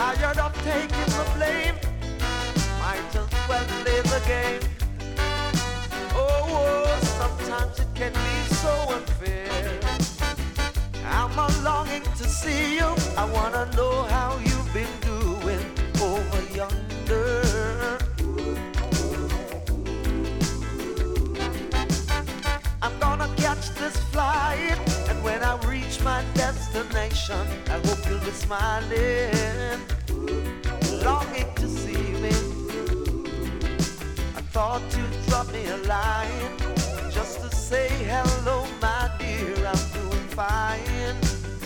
Tired of taking the blame, might as well play the game. Oh, sometimes it can be so unfair. I'm a longing to see you. I wanna know how you've been doing over yonder. I'm gonna catch this flight, and when I reach my destination, I hope you'll be smiling, longing to see me. I thought you'd drop me a line.